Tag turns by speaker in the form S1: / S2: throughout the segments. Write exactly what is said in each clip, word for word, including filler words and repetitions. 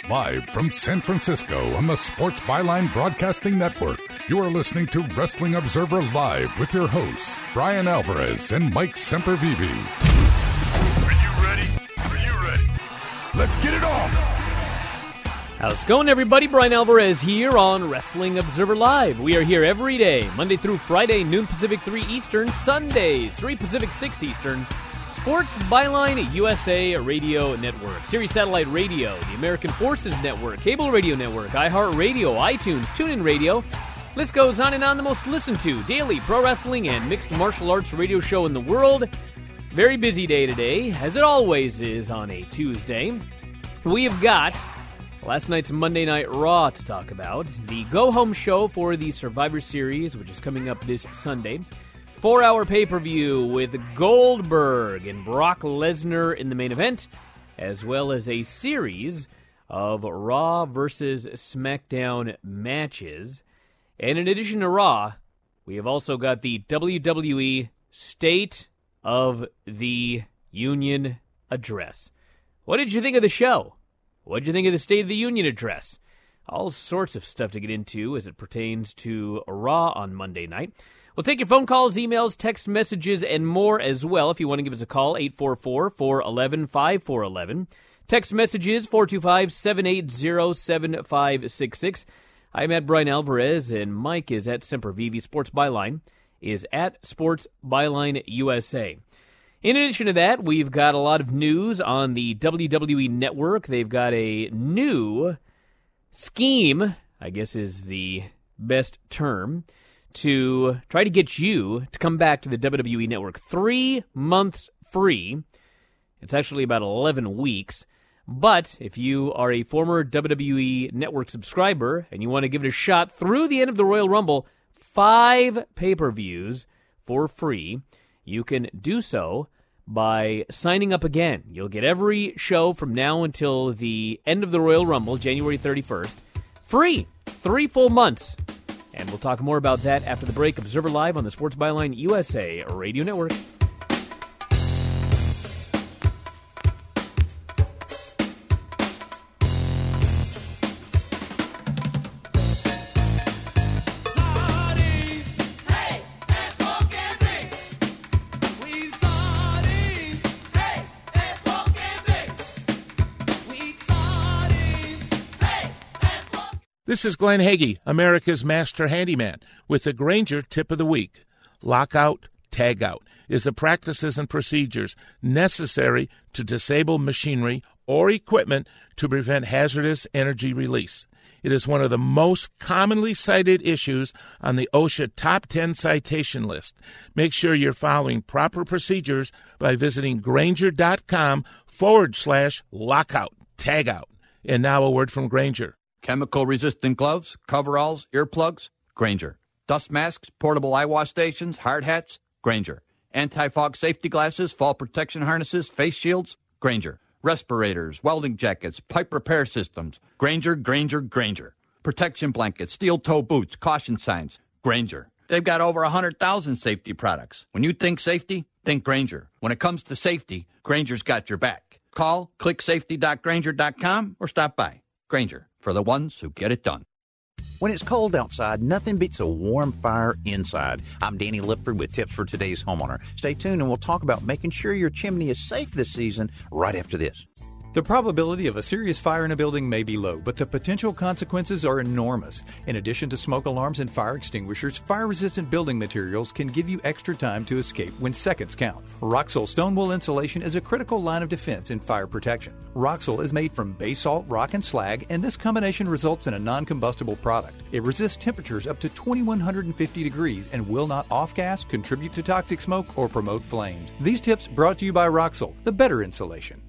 S1: Live from San Francisco on the Sports Byline Broadcasting Network, you are listening to Wrestling Observer Live with your hosts, Brian Alvarez and Mike Sempervive.
S2: Are you ready? Are you ready? Let's get it on!
S3: How's it going, everybody? Brian Alvarez here on Wrestling Observer Live. We are here every day, Monday through Friday, noon Pacific, three Eastern, Sundays, three Pacific, six Eastern. Sports Byline U S A Radio Network, Sirius Satellite Radio, the American Forces Network, Cable Radio Network, iHeartRadio, iTunes, TuneIn Radio. List goes on and on. The most listened to daily pro wrestling and mixed martial arts radio show in the world. Very busy day today, as it always is on a Tuesday. We have got last night's Monday Night Raw to talk about, the go-home show for the Survivor Series, which is coming up this Sunday. Four-hour pay-per-view with Goldberg and Brock Lesnar in the main event, as well as a series of Raw versus SmackDown matches. And in addition to Raw, we have also got the W W E State of the Union Address. What did you think of the show? What did you think of the State of the Union Address? All sorts of stuff to get into as it pertains to Raw on Monday night. We'll take your phone calls, emails, text messages, and more as well. If you want to give us a call, eight four four, four one one, five four one one. Text messages, four two five, seven eight zero, seven five six six. I'm at Brian Alvarez, and Mike is at Sempervive. Sports Byline is at Sports Byline U S A. In addition to that, we've got a lot of news on the W W E Network. They've got a new scheme, I guess is the best term, to try to get you to come back to the W W E Network. Three months free. It's actually about eleven weeks. But if you are a former W W E Network subscriber and you want to give it a shot through the end of the Royal Rumble, five pay-per-views for free, you can do so by signing up again. You'll get every show from now until the end of the Royal Rumble, January thirty-first, free. Three full months. And we'll talk more about that after the break. Observer Live on the Sports Byline U S A Radio Network.
S4: This is Glenn Hagee, America's Master Handyman, with the Grainger Tip of the Week. Lockout, tagout is the practices and procedures necessary to disable machinery or equipment to prevent hazardous energy release. It is one of the most commonly cited issues on the OSHA Top ten citation list. Make sure you're following proper procedures by visiting Grainger.com forward slash lockout, tagout. And now a word from Grainger.
S5: Chemical-resistant gloves, coveralls, earplugs, Grainger. Dust masks, portable eye wash stations, hard hats, Grainger. Anti-fog safety glasses, fall protection harnesses, face shields, Grainger. Respirators, welding jackets, pipe repair systems, Grainger, Grainger, Grainger. Protection blankets, steel-toe boots, caution signs, Grainger. They've got over one hundred thousand safety products. When you think safety, think Grainger. When it comes to safety, Grainger's got your back. Call, click safety dot grainger dot com, or stop by. Grainger, for the ones who get it done.
S6: When it's cold outside, nothing beats a warm fire inside. I'm Danny Lipford with tips for today's homeowner. Stay tuned and we'll talk about making sure your chimney is safe this season right after this.
S7: The probability of a serious fire in a building may be low, but the potential consequences are enormous. In addition to smoke alarms and fire extinguishers, fire-resistant building materials can give you extra time to escape when seconds count. Roxol stone wool insulation is a critical line of defense in fire protection. Roxol is made from bay salt, rock, and slag, and this combination results in a non-combustible product. It resists temperatures up to twenty-one hundred fifty degrees and will not off-gas, contribute to toxic smoke, or promote flames. These tips brought to you by Roxol, the better insulation.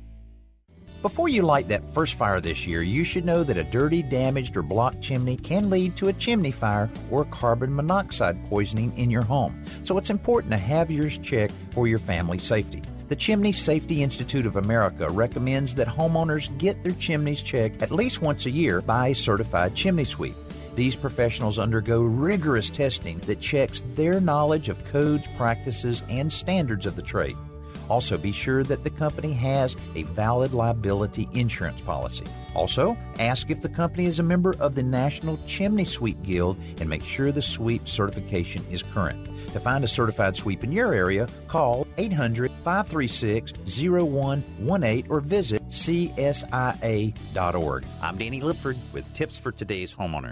S6: Before you light that first fire this year, you should know that a dirty, damaged, or blocked chimney can lead to a chimney fire or carbon monoxide poisoning in your home. So it's important to have yours checked for your family safety. The Chimney Safety Institute of America recommends that homeowners get their chimneys checked at least once a year by a certified chimney sweep. These professionals undergo rigorous testing that checks their knowledge of codes, practices, and standards of the trade. Also, be sure that the company has a valid liability insurance policy. Also, ask if the company is a member of the National Chimney Sweep Guild and make sure the sweep certification is current. To find a certified sweep in your area, call eight hundred, five three six, zero one one eight or visit C S I A dot org. I'm Danny Lipford with tips for today's homeowner.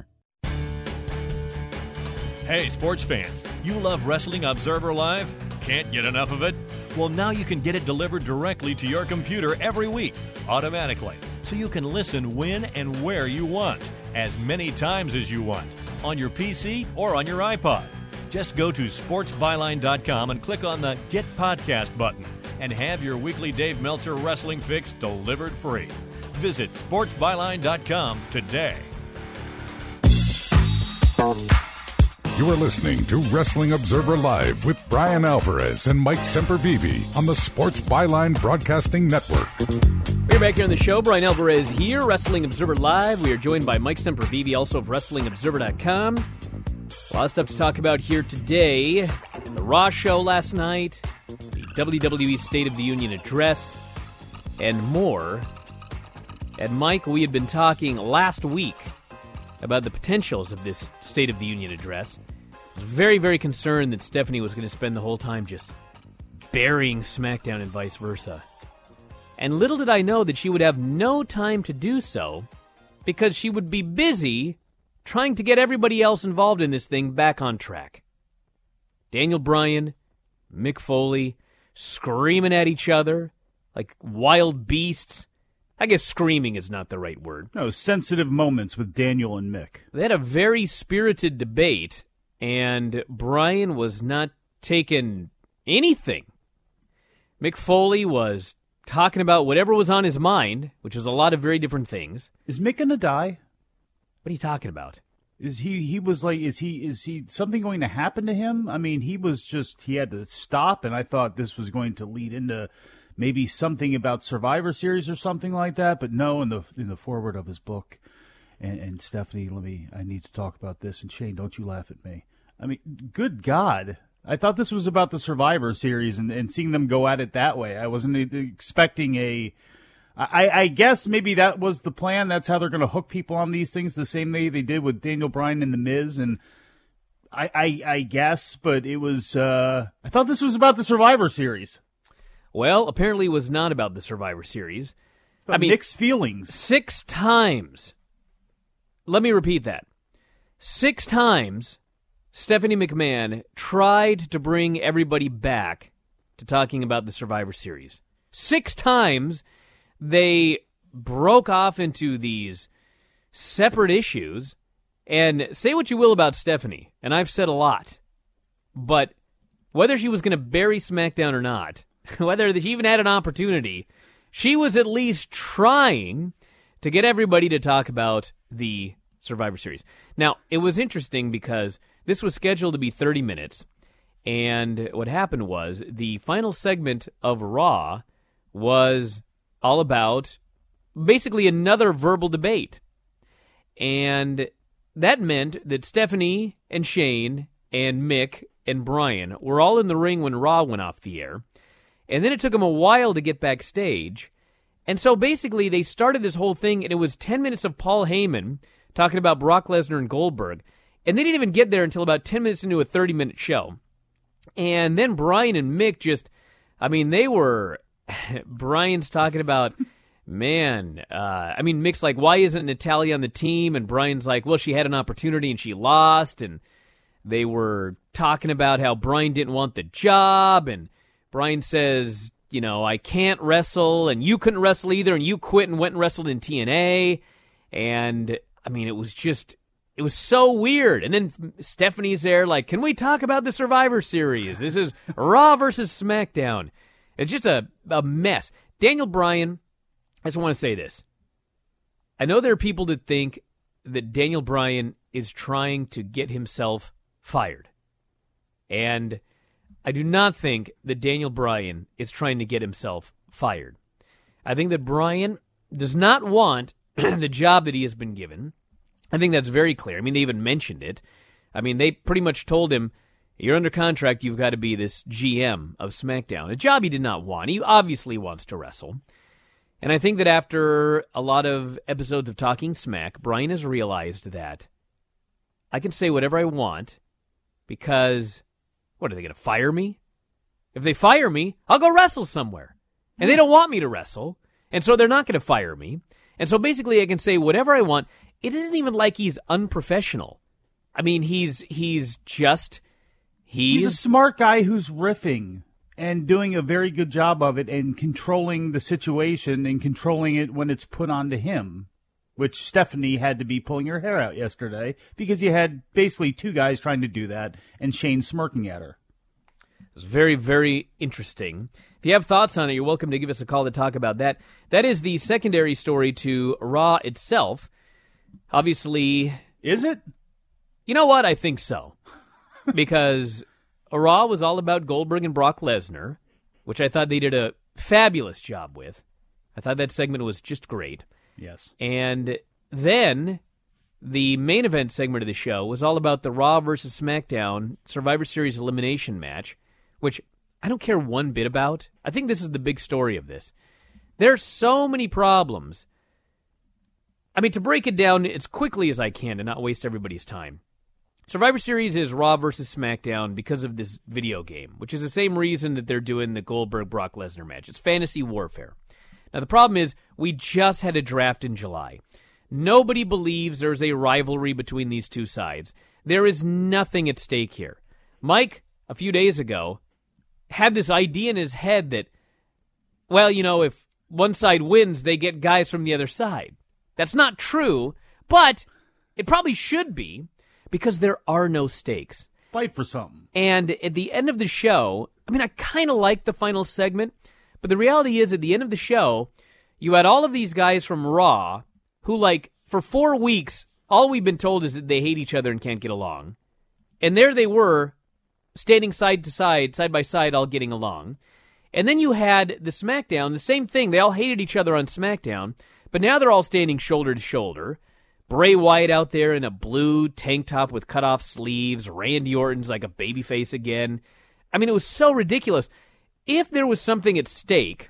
S8: Hey, sports fans, you love Wrestling Observer Live? Can't get enough of it? Well, now you can get it delivered directly to your computer every week, automatically, so you can listen when and where you want, as many times as you want, on your P C or on your iPod. Just go to sports byline dot com and click on the Get Podcast button and have your weekly Dave Meltzer wrestling fix delivered free. Visit sports byline dot com today.
S1: You are listening to Wrestling Observer Live with Brian Alvarez and Mike Sempervive on the Sports Byline Broadcasting Network.
S3: We're back here on the show. Brian Alvarez here, Wrestling Observer Live. We are joined by Mike Sempervive, also of wrestling observer dot com. A lot of stuff to talk about here today. The Raw show last night, the W W E State of the Union address, and more. And Mike, we had been talking last week about the potentials of this State of the Union address. I was very, very concerned that Stephanie was going to spend the whole time just burying SmackDown and vice versa. And little did I know that she would have no time to do so because she would be busy trying to get everybody else involved in this thing back on track. Daniel Bryan, Mick Foley, screaming at each other like wild beasts. I guess screaming is not the right word.
S9: No, sensitive moments with Daniel and Mick.
S3: They had a very spirited debate, and Bryan was not taking anything. Mick Foley was talking about whatever was on his mind, which was a lot of very different things.
S9: Is Mick gonna die?
S3: What are you talking about?
S9: Is he, he was like, is he, is he, something going to happen to him? I mean, he was just, he had to stop, and I thought this was going to lead into maybe something about Survivor Series or something like that, but no, in the in the foreword of his book. And, and Stephanie, let me, I need to talk about this, and Shane, don't you laugh at me. I mean, good God. I thought this was about the Survivor Series and, and seeing them go at it that way. I wasn't expecting a, I, I guess maybe that was the plan. That's how they're going to hook people on these things, the same way they did with Daniel Bryan and The Miz, and I, I, I guess, but it was, uh, I thought this was about the Survivor Series.
S3: Well, apparently it was not about the Survivor Series.
S9: I mean, mixed feelings.
S3: Six times. Let me repeat that. Six times, Stephanie McMahon tried to bring everybody back to talking about the Survivor Series. Six times, they broke off into these separate issues. And say what you will about Stephanie, and I've said a lot, but whether she was going to bury SmackDown or not, whether she even had an opportunity, she was at least trying to get everybody to talk about the Survivor Series. Now, it was interesting because this was scheduled to be thirty minutes, and what happened was the final segment of Raw was all about basically another verbal debate. And that meant that Stephanie and Shane and Mick and Bryan were all in the ring when Raw went off the air. And then it took them a while to get backstage. And so basically they started this whole thing, and it was ten minutes of Paul Heyman talking about Brock Lesnar and Goldberg. And they didn't even get there until about ten minutes into a thirty-minute show. And then Bryan and Mick just, I mean, they were, Bryan's talking about, man, uh, I mean, Mick's like, why isn't Natalya on the team? And Bryan's like, well, she had an opportunity and she lost. And they were talking about how Bryan didn't want the job, and Bryan says, you know, I can't wrestle, and you couldn't wrestle either, and you quit and went and wrestled in T N A. And, I mean, it was just, it was so weird. And then Stephanie's there like, can we talk about the Survivor Series? This is Raw versus SmackDown. It's just a, a mess. Daniel Bryan, I just want to say this. I know there are people that think that Daniel Bryan is trying to get himself fired. And I do not think that Daniel Bryan is trying to get himself fired. I think that Bryan does not want the job that he has been given. I think that's very clear. I mean, they even mentioned it. I mean, they pretty much told him, You're under contract. You've got to be this G M of SmackDown, a job he did not want. He obviously wants to wrestle. And I think that after a lot of episodes of Talking Smack, Brian has realized that I can say whatever I want because, what, are they going to fire me? If they fire me, I'll go wrestle somewhere. And they don't want me to wrestle, and so they're not going to fire me. And so basically I can say whatever I want. It isn't even like he's unprofessional. I mean, he's he's just... He's,
S9: he's a smart guy who's riffing and doing a very good job of it and controlling the situation and controlling it when it's put onto him, which Stephanie had to be pulling her hair out yesterday because you had basically two guys trying to do that and Shane smirking at her.
S3: It was very, very interesting. If you have thoughts on it, you're welcome to give us a call to talk about that. That is the secondary story to Raw itself. Obviously...
S9: Is it?
S3: You know what? I think so. Because Raw was all about Goldberg and Brock Lesnar, which I thought they did a fabulous job with. I thought that segment was just great.
S9: Yes.
S3: And then the main event segment of the show was all about the Raw versus SmackDown Survivor Series elimination match, which I don't care one bit about. I think this is the big story of this. There's so many problems. I mean, to break it down as quickly as I can to not waste everybody's time. Survivor Series is Raw versus SmackDown because of this video game, which is the same reason that they're doing the Goldberg-Brock Lesnar match. It's fantasy warfare. Now, the problem is we just had a draft in July. Nobody believes there's a rivalry between these two sides. There is nothing at stake here. Mike, a few days ago, had this idea in his head that, well, you know, if one side wins, they get guys from the other side. That's not true, but it probably should be. Because there are no stakes.
S9: Fight for something.
S3: And at the end of the show, I mean, I kind of like the final segment, but the reality is at the end of the show, you had all of these guys from Raw who, like, for four weeks, all we've been told is that they hate each other and can't get along. And there they were, standing side to side, side by side, all getting along. And then you had the SmackDown, the same thing. They all hated each other on SmackDown, but now they're all standing shoulder to shoulder. Bray Wyatt out there in a blue tank top with cut-off sleeves. Randy Orton's like a babyface again. I mean, it was so ridiculous. If there was something at stake,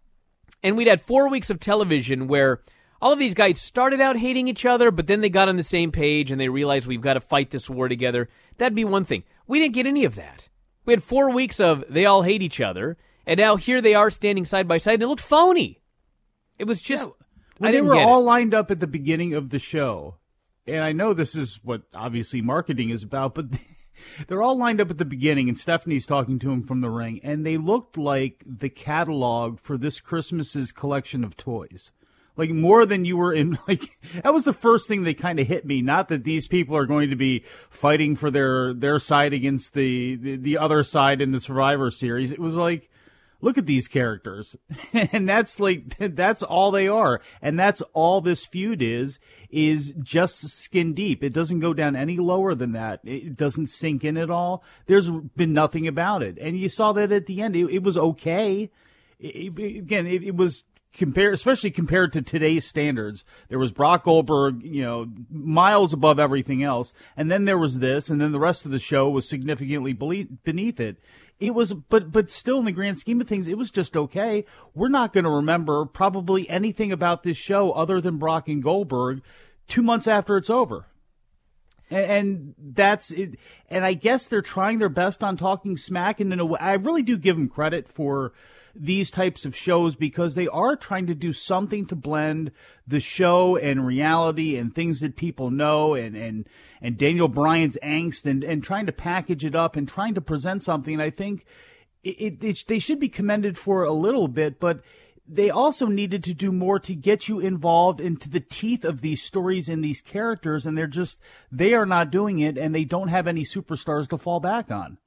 S3: and we'd had four weeks of television where all of these guys started out hating each other, but then they got on the same page and they realized we've got to fight this war together, that'd be one thing. We didn't get any of that. We had four weeks of they all hate each other, and now here they are standing side by side, and it looked phony. It was just... Yeah.
S9: When
S3: I
S9: they
S3: didn't
S9: were
S3: get
S9: all
S3: it.
S9: lined up at the beginning of the show, and I know this is what obviously marketing is about, but they're all lined up at the beginning, and Stephanie's talking to him from the ring, and they looked like the catalog for this Christmas's collection of toys. Like, more than you were in, like, that was the first thing that kind of hit me. Not that these people are going to be fighting for their, their side against the, the, the other side in the Survivor Series. It was like, look at these characters. And that's like, that's all they are. And that's all this feud is, is just skin deep. It doesn't go down any lower than that. It doesn't sink in at all. There's been nothing about it. And you saw that at the end. It, it was okay. It, it, again, it, it was compared, especially compared to today's standards. There was Brock Goldberg, you know, miles above everything else. And then there was this, and then the rest of the show was significantly beneath it. It was, but but still, in the grand scheme of things, it was just okay. We're not going to remember probably anything about this show other than Brock and Goldberg two months after it's over. And, and that's it. And I guess they're trying their best on Talking Smack. And in a way, I really do give them credit for these types of shows because they are trying to do something to blend the show and reality and things that people know and, and, and Daniel Bryan's angst and, and trying to package it up and trying to present something. And I think it, it, it, they should be commended for a little bit, but they also needed to do more to get you involved into the teeth of these stories and these characters. And they're just, they are not doing it and they don't have any superstars to fall back on.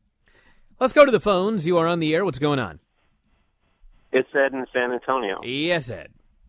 S3: Let's go to the phones. You are on the air. What's going on?
S10: It's Ed in San Antonio.
S3: Yes, Ed.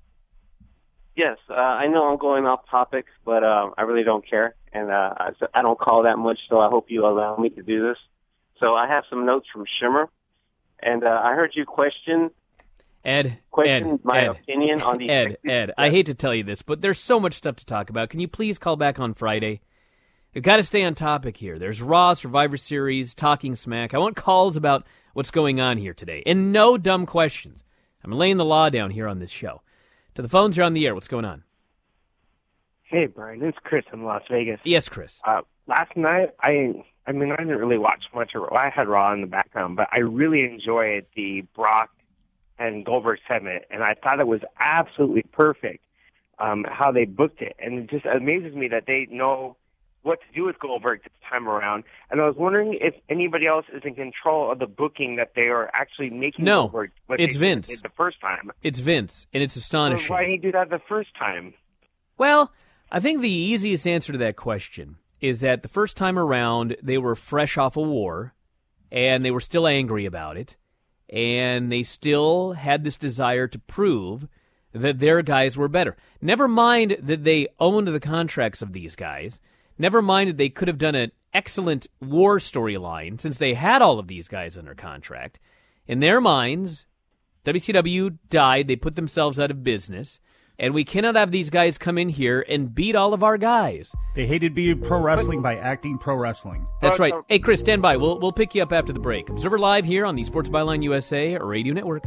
S10: Yes, uh, I know I'm going off topic, but uh, I really don't care, and uh, I, I don't call that much, so I hope you allow me to do this. So I have some notes from Shimmer, and uh, I heard you question
S3: Ed,
S10: question
S3: Ed,
S10: my
S3: Ed,
S10: opinion on the
S3: Ed, Ed, I hate to tell you this, but there's so much stuff to talk about. Can you please call back on Friday? We've got to stay on topic here. There's Raw, Survivor Series, Talking Smack. I want calls about what's going on here today. And no dumb questions. I'm laying the law down here on this show. To the phones, you're on the air. What's going on?
S11: Hey, Brian. It's Chris in Las Vegas.
S3: Yes, Chris.
S11: Uh, last night, I I mean, I didn't really watch much of it. I had Raw in the background, but I really enjoyed the Brock and Goldberg segment, and I thought it was absolutely perfect um, how they booked it. And it just amazes me that they know what to do with Goldberg this time around. And I was wondering if anybody else is in control of the booking that they are actually making
S3: no,
S11: Goldberg. What
S3: it's
S11: they
S3: Vince.
S11: Did the first time.
S3: It's Vince, and it's astonishing.
S11: Well, why did he do that the first time?
S3: Well, I think the easiest answer to that question is that the first time around, they were fresh off a war, and they were still angry about it, and they still had this desire to prove that their guys were better. Never mind that they owned the contracts of these guys. Never mind that they could have done an excellent war storyline since they had all of these guys under contract. In their minds, W C W died. They put themselves out of business. And we cannot have these guys come in here and beat all of our guys.
S9: They hated being pro wrestling by acting pro wrestling.
S3: That's right. Hey, Chris, stand by. We'll we'll pick you up after the break. Observer Live here on the Sports Byline U S A Radio Network.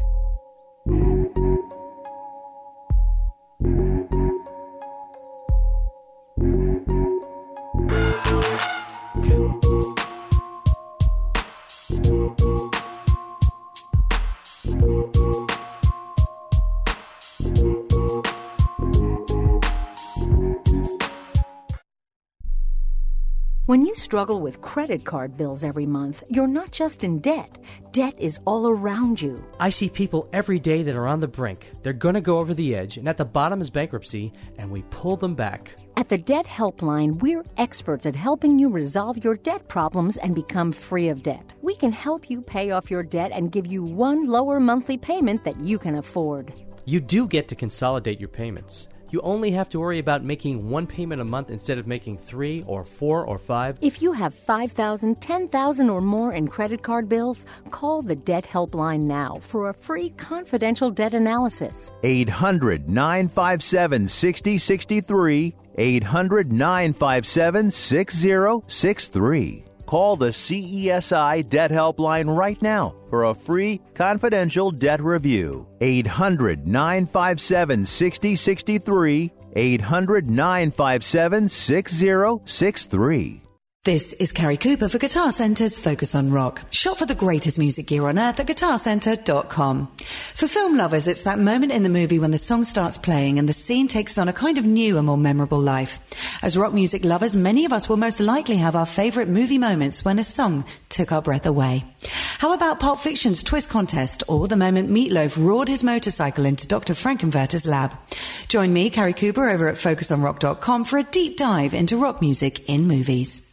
S12: When you struggle with credit card bills every month, you're not just in debt. Debt is all around you.
S13: I see people every day that are on the brink. They're going to go over the edge, and at the bottom is bankruptcy, and we pull them back.
S12: At the Debt Helpline, we're experts at helping you resolve your debt problems and become free of debt. We can help you pay off your debt and give you one lower monthly payment that you can afford.
S13: You do get to consolidate your payments. You only have to worry about making one payment a month instead of making three or four or five.
S12: If you have five thousand dollars, ten thousand dollars or more in credit card bills, call the Debt Helpline now for a free confidential debt analysis.
S14: eight hundred, nine five seven, six zero six three. eight hundred, nine five seven, six zero six three. Call the C E S I Debt Helpline right now for a free confidential debt review. eight hundred, nine five seven, six zero six three. eight hundred, nine five seven, six zero six three.
S15: This is Carrie Cooper for Guitar Center's Focus on Rock. Shop for the greatest music gear on earth at guitar center dot com. For film lovers, it's that moment in the movie when the song starts playing and the scene takes on a kind of new and more memorable life. As rock music lovers, many of us will most likely have our favorite movie moments when a song took our breath away. How about Pulp Fiction's Twist Contest or the moment Meatloaf roared his motorcycle into Doctor Frankenfurter's lab? Join me, Carrie Cooper, over at focus on rock dot com for a deep dive into rock music in movies.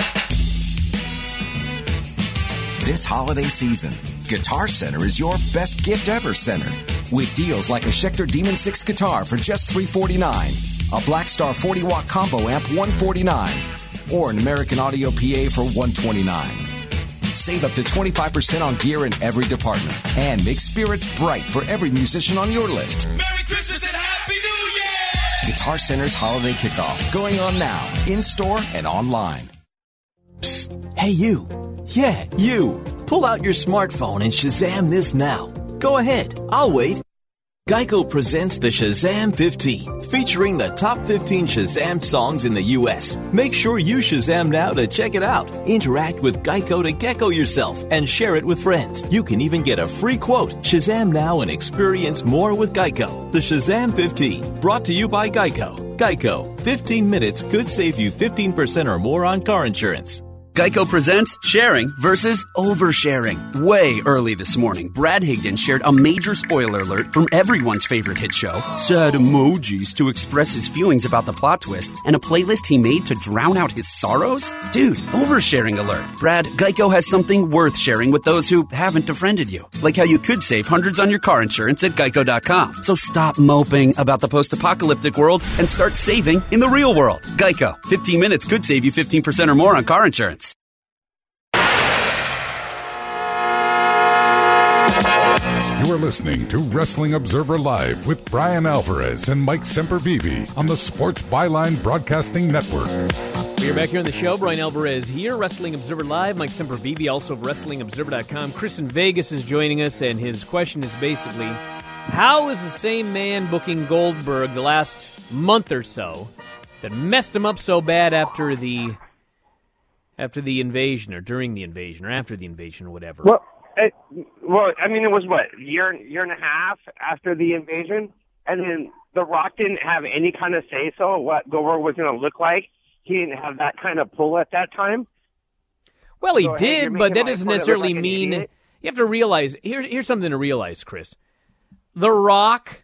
S16: This holiday season, Guitar Center is your best gift ever center. With deals like a Schecter Demon six guitar for just three hundred forty-nine dollars, a Blackstar forty watt combo amp one hundred forty-nine dollars, or an American Audio P A for one hundred twenty-nine dollars. Save up to twenty-five percent on gear in every department and make spirits bright for every musician on your list.
S2: Merry Christmas and Happy New Year!
S16: Guitar Center's holiday kickoff going on now, in-store and online.
S17: Psst. Hey, you. Yeah, you. Pull out your smartphone and Shazam this now. Go ahead. I'll wait. Geico presents the Shazam fifteen, featuring the top fifteen Shazam songs in the U S. Make sure you Shazam now to check it out. Interact with Geico to gecko yourself and share it with friends. You can even get a free quote. Shazam now and experience more with Geico. The Shazam fifteen, brought to you by Geico. Geico, fifteen minutes could save you fifteen percent or more on car insurance.
S18: Geico presents sharing versus oversharing. Way early this morning, Brad Higdon shared a major spoiler alert from everyone's favorite hit show, sad emojis to express his feelings about the plot twist, and a playlist he made to drown out his sorrows? Dude, oversharing alert. Brad, Geico has something worth sharing with those who haven't befriended you. Like how you could save hundreds on your car insurance at geico dot com. So stop moping about the post-apocalyptic world and start saving in the real world. Geico, fifteen minutes could save you fifteen percent or more on car insurance.
S1: You are listening to Wrestling Observer Live with Brian Alvarez and Mike Sempervive on the Sports Byline Broadcasting Network.
S11: We
S3: We are back here on the show. Brian Alvarez here, Wrestling Observer Live. Mike Sempervive, also of Wrestling Observer dot com. Chris in Vegas is joining us, and his question is basically, how is the same man booking Goldberg the last month or so that messed him up so bad after the after the invasion, or during the invasion, or after the invasion, or whatever?
S11: Well, it, well, I mean, it was, what, a year, year and a half after the invasion? And then The Rock didn't have any kind of say-so what Goldberg was going to look like. He didn't have that kind of pull at that time.
S3: Well, he
S11: so,
S3: did,
S11: hey,
S3: but that doesn't necessarily
S11: like
S3: mean... You have to realize... Here's, here's something to realize, Chris. The Rock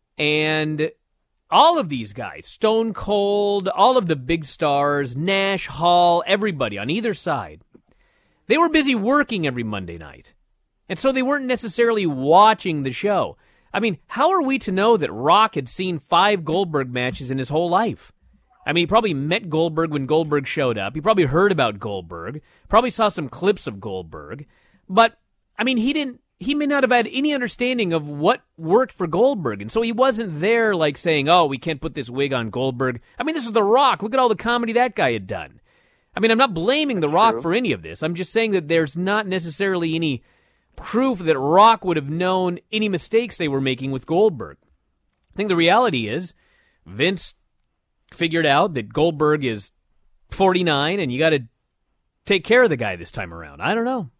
S3: and all of these guys, Stone Cold, all of the big stars, Nash, Hall, everybody on either side, they were busy working every Monday night. And so they weren't necessarily watching the show. I mean, how are we to know that Rock had seen five Goldberg matches in his whole life? I mean, he probably met Goldberg when Goldberg showed up. He probably heard about Goldberg, probably saw some clips of Goldberg. But, I mean, he didn't. He may not have had any understanding of what worked for Goldberg. And so he wasn't there like saying, oh, we can't put this wig on Goldberg. I mean, this is The Rock. Look at all the comedy that guy had done. I mean, I'm not blaming The Rock for any of this. I'm just saying that there's not necessarily any proof that Rock would have known any mistakes they were making with Goldberg. I think the reality is Vince figured out that Goldberg is forty-nine and you got to take care of the guy this time around. I don't know.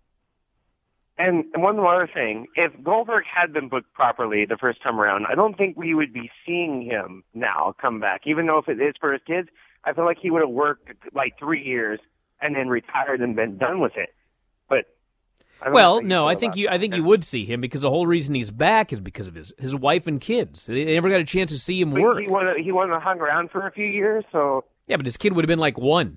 S11: And one other thing, if Goldberg had been booked properly the first time around, I don't think we would be seeing him now come back. Even though if it is for his kids, I feel like he would have worked like three years and then retired and been done with it. But I don't
S3: well,
S11: know
S3: no, I think you. I think
S11: that.
S3: you would see him because the whole reason he's back is because of his his wife and kids. They never got a chance to see him
S11: But
S3: work.
S11: He wouldn't he wouldn't have hung around for a few years, so
S3: Yeah, but his kid would have been like one.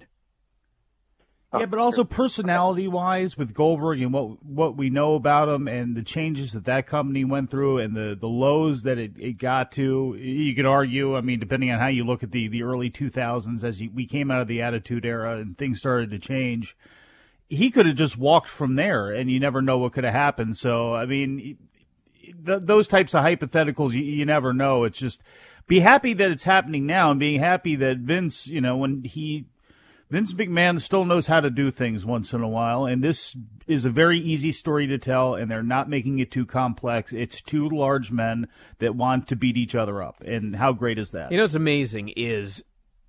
S9: Yeah, but also personality-wise with Goldberg and what what we know about him and the changes that that company went through and the, the lows that it, it got to, you could argue, I mean, depending on how you look at the, the early two thousands as he, we came out of the Attitude Era and things started to change, he could have just walked from there and you never know what could have happened. So, I mean, th- those types of hypotheticals, you, you never know. It's just be happy that it's happening now and being happy that Vince, you know, when he... Vince McMahon still knows how to do things once in a while, and this is a very easy story to tell, and they're not making it too complex. It's two large men that want to beat each other up, and how great is that?
S3: You know what's amazing is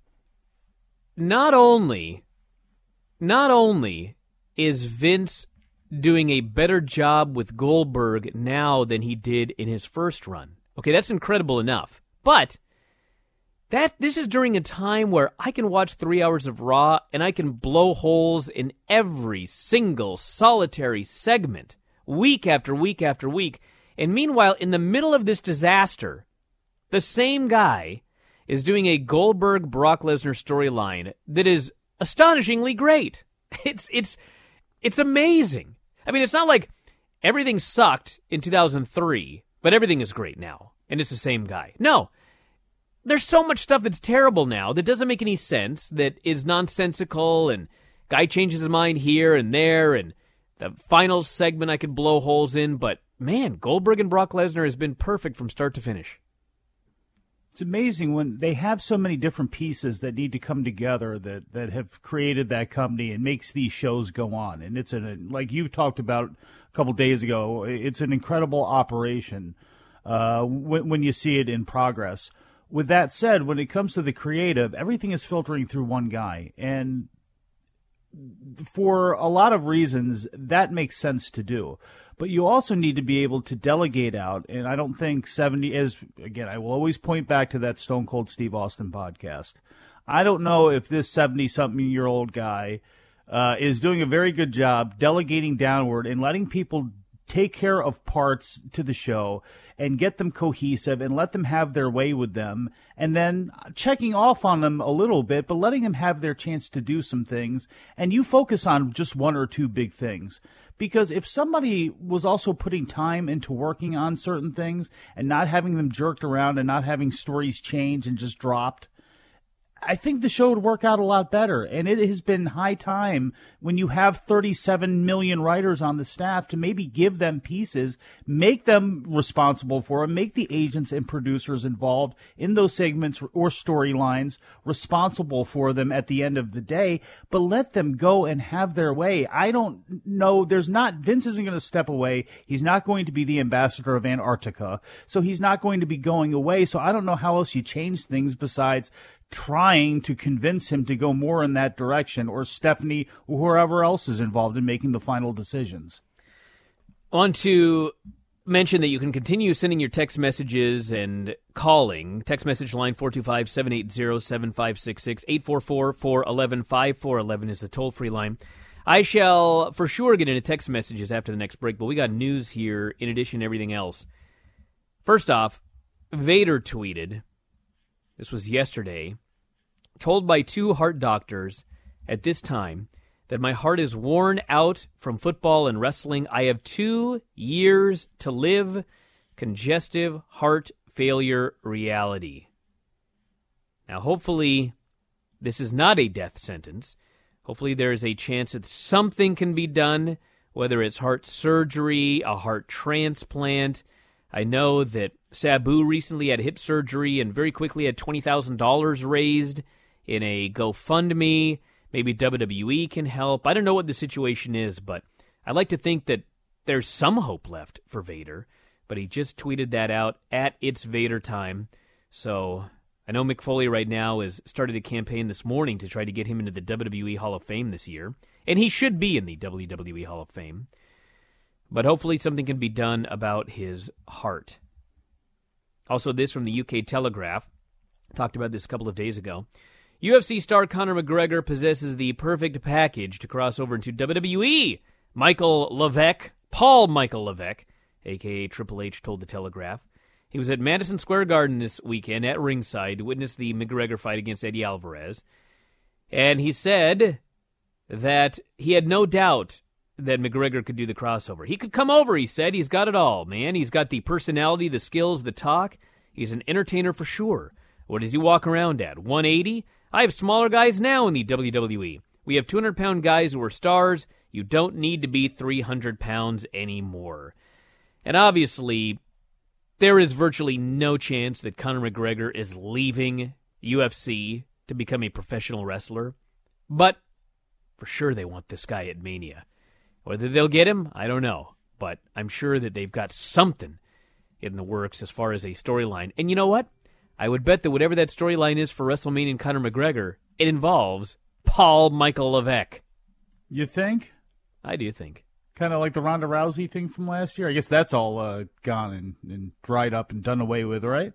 S3: not only, not only is Vince doing a better job with Goldberg now than he did in his first run. Okay, that's incredible enough, but... That this is during a time where I can watch three hours of Raw and I can blow holes in every single solitary segment, week after week after week. And meanwhile, in the middle of this disaster, the same guy is doing a Goldberg-Brock Lesnar storyline that is astonishingly great. It's it's it's amazing. I mean, it's not like everything sucked in two thousand three, but everything is great now, and it's the same guy. No. There's so much stuff that's terrible now that doesn't make any sense, that is nonsensical, and guy changes his mind here and there, and the final segment I could blow holes in, but man, Goldberg and Brock Lesnar has been perfect from start to finish.
S9: It's amazing when they have so many different pieces that need to come together that, that have created that company and makes these shows go on. And it's, an, like you talked about a couple days ago, it's an incredible operation uh, when, when you see it in progress. With that said, when it comes to the creative, everything is filtering through one guy. And for a lot of reasons, that makes sense to do. But you also need to be able to delegate out. And I don't think seventy is, again, I will always point back to that Stone Cold Steve Austin podcast. I don't know if this seventy-something-year-old guy uh, is doing a very good job delegating downward and letting people take care of parts to the show and get them cohesive and let them have their way with them, and then checking off on them a little bit, but letting them have their chance to do some things, and you focus on just one or two big things. Because if somebody was also putting time into working on certain things and not having them jerked around and not having stories changed and just dropped, I think the show would work out a lot better. And it has been high time when you have thirty-seven million writers on the staff to maybe give them pieces, make them responsible for them, make the agents and producers involved in those segments or storylines responsible for them at the end of the day, but let them go and have their way. I don't know. There's not, Vince isn't going to step away. He's not going to be the ambassador of Antarctica. So he's not going to be going away. So I don't know how else you change things besides trying to convince him to go more in that direction, or Stephanie or whoever else is involved in making the final decisions.
S3: I want to mention that you can continue sending your text messages and calling. Text message line four two five, seven eight zero, seven five six six, eight four four, four one one, five four one one is the toll-free line. I shall for sure get into text messages after the next break, but we got news here in addition to everything else. First off, Vader tweeted, this was yesterday, told by two heart doctors at this time that my heart is worn out from football and wrestling. I have two years to live. Congestive heart failure reality. Now, hopefully, this is not a death sentence. Hopefully, there is a chance that something can be done, whether it's heart surgery, a heart transplant. I know that Sabu recently had hip surgery and very quickly had twenty thousand dollars raised in a GoFundMe. Maybe W W E can help. I don't know what the situation is, but I'd like to think that there's some hope left for Vader. But he just tweeted that out at It's Vader Time. So I know Mick Foley right now has started a campaign this morning to try to get him into the W W E Hall of Fame this year. And he should be in the W W E Hall of Fame. But hopefully something can be done about his heart. Also, this from the U K Telegraph. Talked about this a couple of days ago. U F C star Conor McGregor possesses the perfect package to cross over into W W E. Michael Levesque, Paul Michael Levesque, a k a. Triple H, told the Telegraph. He was at Madison Square Garden this weekend at ringside to witness the McGregor fight against Eddie Alvarez. And he said that he had no doubt that McGregor could do the crossover. He could come over, he said. He's got it all, man. He's got the personality, the skills, the talk. He's an entertainer for sure. What does he walk around at? one eighty? I have smaller guys now in the W W E. We have two hundred pound guys who are stars. You don't need to be three hundred pounds anymore. And obviously, there is virtually no chance that Conor McGregor is leaving U F C to become a professional wrestler. But for sure they want this guy at Mania. Whether they'll get him, I don't know. But I'm sure that they've got something in the works as far as a storyline. And you know what? I would bet that whatever that storyline is for WrestleMania and Conor McGregor, it involves Paul Michael Levesque.
S9: You think?
S3: I do think.
S9: Kind of like the Ronda Rousey thing from last year. I guess that's all uh, gone and, and dried up and done away with, right?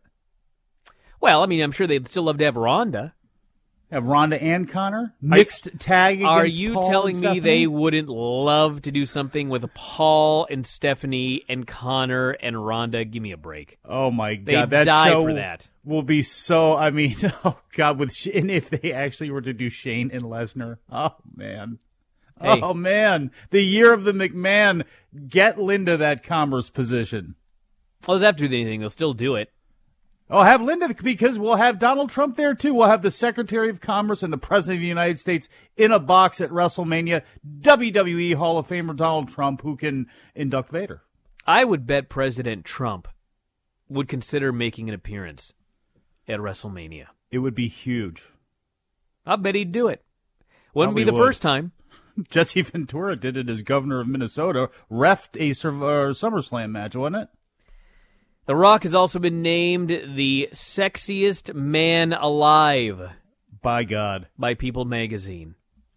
S3: Well, I mean, I'm sure they'd still love to have Ronda.
S9: Have Ronda and Conor? Mixed are, tag against
S3: Are you
S9: Paul
S3: telling
S9: and
S3: me
S9: Stephanie?
S3: they wouldn't love to do something with Paul and Stephanie and Conor and Ronda? Give me a break.
S9: Oh, my God.
S3: They'd
S9: that
S3: die
S9: show
S3: for
S9: will,
S3: that.
S9: will be so, I mean, oh, God, with Shane, if they actually were to do Shane and Lesnar. Oh, man.
S3: Hey.
S9: Oh, man. The year of the McMahon. Get Linda that Commerce position.
S3: Well, does have to do anything. They'll still do it.
S9: Oh, have Linda, because we'll have Donald Trump there, too. We'll have the Secretary of Commerce and the President of the United States in a box at WrestleMania. W W E Hall of Famer Donald Trump, who can induct Vader.
S3: I would bet President Trump would consider making an appearance at WrestleMania.
S9: It would be huge.
S3: I'll bet he'd do it. Wouldn't
S9: Probably
S3: be the
S9: would.
S3: first time.
S9: Jesse Ventura did it as governor of Minnesota, refed a uh, SummerSlam match, wasn't it?
S3: The Rock has also been named the sexiest man alive.
S9: By God.
S3: By People magazine.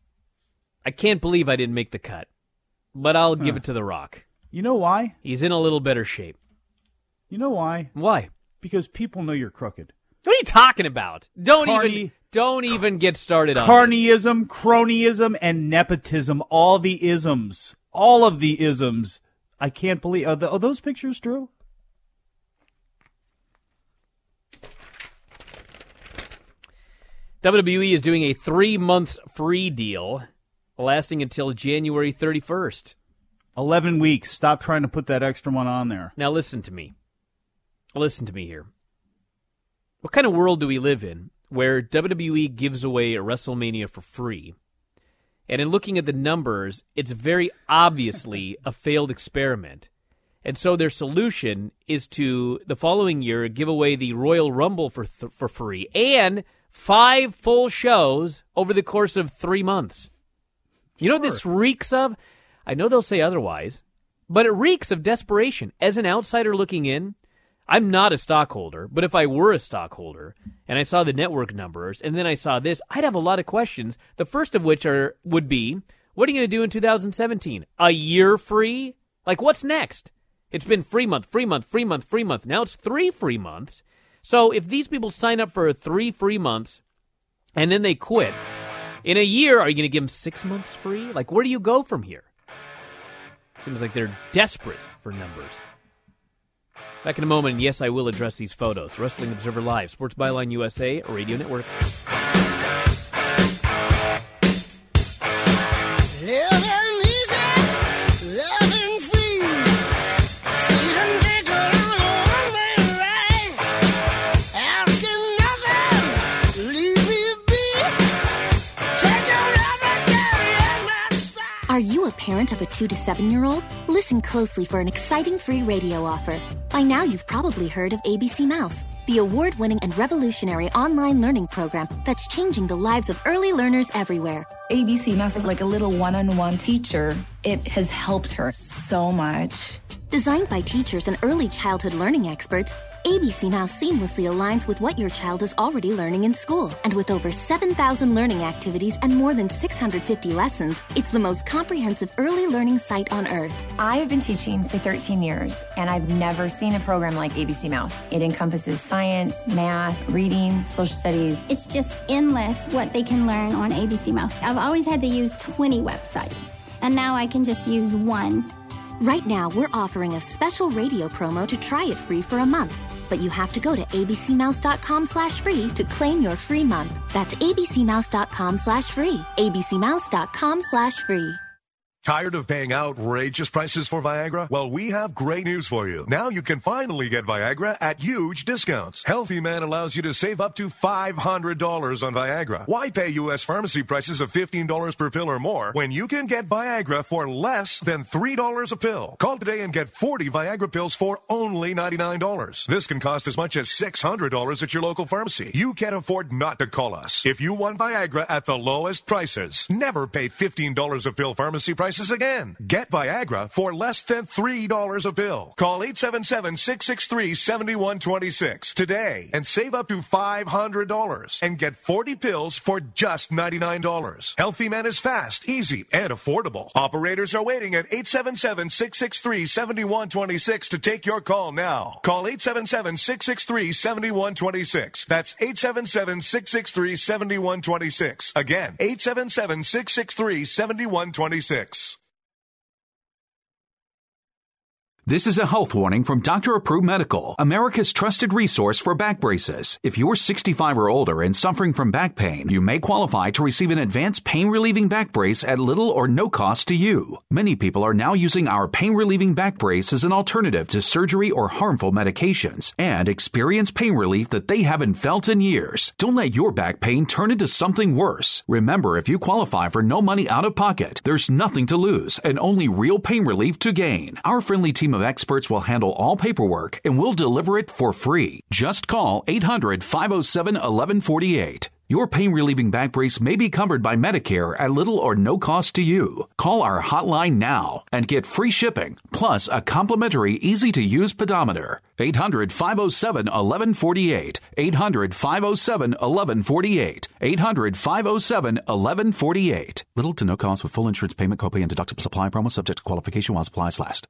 S3: I can't believe I didn't make the cut, but I'll huh. give it to The Rock.
S9: You know why?
S3: He's in a little better shape.
S9: You know why?
S3: Why?
S9: Because people know you're crooked.
S3: What are you talking about? Don't
S9: Carney,
S3: even don't even get started on
S9: Carneyism, this. cronyism, and nepotism. All the isms. All of the isms. I can't believe. Are, the, are those pictures true?
S3: W W E is doing a three months free deal lasting until January thirty-first.
S9: Eleven weeks. Stop trying to put that extra one on there.
S3: Now listen to me. Listen to me here. What kind of world do we live in where W W E gives away a WrestleMania for free. And in looking at the numbers, it's very obviously a failed experiment. And so their solution is to, the following year, give away the Royal Rumble for th- for free and five full shows over the course of three months. You know what this reeks of? I know they'll say otherwise, but it reeks of desperation. As an outsider looking in, I'm not a stockholder, but if I were a stockholder and I saw the network numbers and then I saw this, I'd have a lot of questions. The first of which are would be, what are you going to do in two thousand seventeen? A year free? Like, what's next? It's been free month, free month, free month, free month. Now it's three free months. So if these people sign up for three free months and then they quit, in a year, are you going to give them six months free? Like, where do you go from here? Seems like they're desperate for numbers. Back in a moment, and yes, I will address these photos. Wrestling Observer Live, Sports Byline U S A, Radio Network.
S19: Are you a parent of a two to seven-year-old? Listen closely for an exciting free radio offer. By now, you've probably heard of A B C Mouse, the award-winning and revolutionary online learning program that's changing the lives of early learners everywhere.
S20: A B C Mouse is like a little one-on-one teacher. It has helped her so much.
S19: Designed by teachers and early childhood learning experts, A B C Mouse seamlessly aligns with what your child is already learning in school. And with over seven thousand learning activities and more than six hundred fifty lessons, it's the most comprehensive early learning site on earth.
S20: I have been teaching for thirteen years, and I've never seen a program like A B C Mouse. It encompasses science, math, reading, social studies.
S21: It's just endless what they can learn on A B C Mouse. I've always had to use twenty websites, and now I can just use one.
S19: Right now, we're offering a special radio promo to try it free for a month. But you have to go to abcmouse.com slash free to claim your free month. That's abcmouse.com slash free. abcmouse.com slash free.
S2: Tired of paying outrageous prices for Viagra? Well, we have great news for you. Now you can finally get Viagra at huge discounts. Healthy Man allows you to save up to five hundred dollars on Viagra. Why pay U S pharmacy prices of fifteen dollars per pill or more when you can get Viagra for less than three dollars a pill? Call today and get forty Viagra pills for only ninety-nine dollars. This can cost as much as six hundred dollars at your local pharmacy. You can't afford not to call us. If you want Viagra at the lowest prices, never pay fifteen dollars a pill pharmacy prices again. Get Viagra for less than three dollars a pill. Call eight seven seven, six six three, seven one two six today and save up to five hundred dollars and get forty pills for just ninety-nine dollars. Healthy Man is fast, easy, and affordable. Operators are waiting at eight seven seven, six six three, seven one two six to take your call now. Call eight seven seven, six six three, seven one two six. That's eight seven seven, six six three, seven one two six. Again, eight seven seven, six six three, seven one two six.
S22: This is a health warning from Doctor Approved Medical, America's trusted resource for back braces. If you're sixty-five or older and suffering from back pain, you may qualify to receive an advanced pain-relieving back brace at little or no cost to you. Many people are now using our pain-relieving back brace as an alternative to surgery or harmful medications and experience pain relief that they haven't felt in years. Don't let your back pain turn into something worse. Remember, if you qualify for no money out of pocket, there's nothing to lose and only real pain relief to gain. Our friendly team of experts will handle all paperwork and will deliver it for free. Just call eight hundred, five oh seven, one one four eight. Your pain-relieving back brace may be covered by Medicare at little or no cost to you. Call our hotline now and get free shipping, plus a complimentary, easy-to-use pedometer. eight hundred, five oh seven, one one four eight. eight hundred, five oh seven, one one four eight. eight hundred, five oh seven, one one four eight. Little to no cost with full insurance payment, copay, and deductible supply promo subject to qualification while supplies last.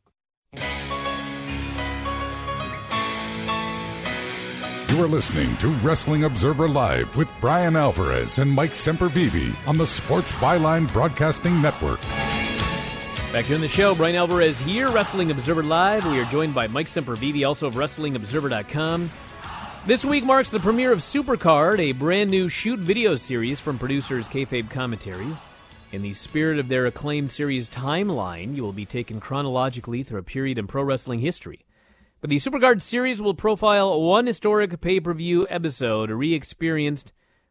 S1: You are listening to Wrestling Observer Live with Brian Alvarez and Mike Sempervive on the Sports Byline Broadcasting Network.
S3: Back here on the show, Brian Alvarez here, Wrestling Observer Live. We are joined by Mike Sempervive, also of Wrestling Observer dot com. This week marks the premiere of Supercard, a brand new shoot video series from producers Kayfabe Commentaries. In the spirit of their acclaimed series Timeline, you will be taken chronologically through a period in pro wrestling history. But the Supercard series will profile one historic pay-per-view episode re-experienced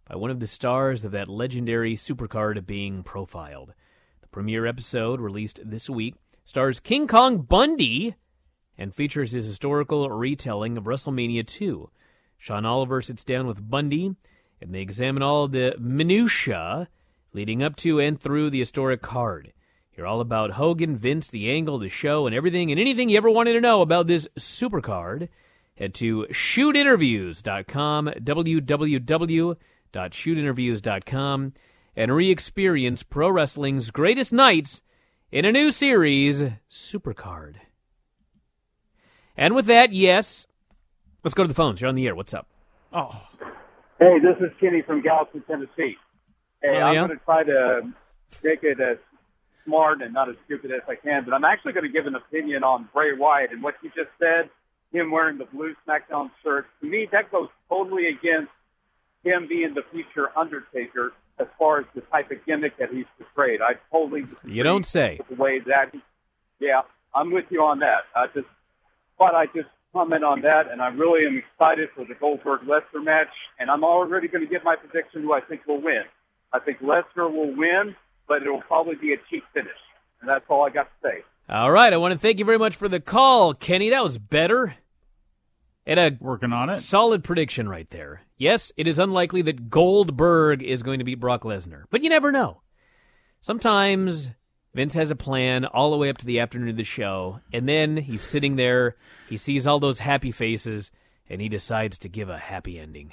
S3: by one of the stars of that legendary supercard being profiled. The premiere episode, released this week, stars King Kong Bundy and features his historical retelling of WrestleMania two. Sean Oliver sits down with Bundy, and they examine all the minutiae leading up to and through the historic card. Hear all about Hogan, Vince, the angle, the show, and everything and anything you ever wanted to know about this supercard. Head to shoot interviews dot com, w w w dot shoot interviews dot com, and re-experience pro wrestling's greatest nights in a new series, Supercard. And with that, yes, let's go to the phones. You're on the air. What's up?
S9: Oh.
S4: Hey, this is Kenny from Gallatin, Tennessee. Hey,
S3: Oh, yeah?
S4: I'm going to try to make it as smart and not as stupid as I can, but I'm actually going to give an opinion on Bray Wyatt and what you just said, him wearing the blue SmackDown shirt. To me, that goes totally against him being the future Undertaker as far as the type of gimmick that he's portrayed. I totally disagree
S3: You don't say.
S4: with the way that, yeah, I'm with you on that. I just thought I'd just comment on that, and I really am excited for the Goldberg-Lesnar match, and I'm already going to give my prediction who I think will win. I think Lesnar will win, but it will probably be a cheap finish, and that's all I got to say.
S3: All right, I want to thank you very much for the call, Kenny. That was better. And a
S9: working on it.
S3: Solid prediction right there. Yes, it is unlikely that Goldberg is going to beat Brock Lesnar, but you never know. Sometimes Vince has a plan all the way up to the afternoon of the show, and then he's sitting there, he sees all those happy faces, and he decides to give a happy ending.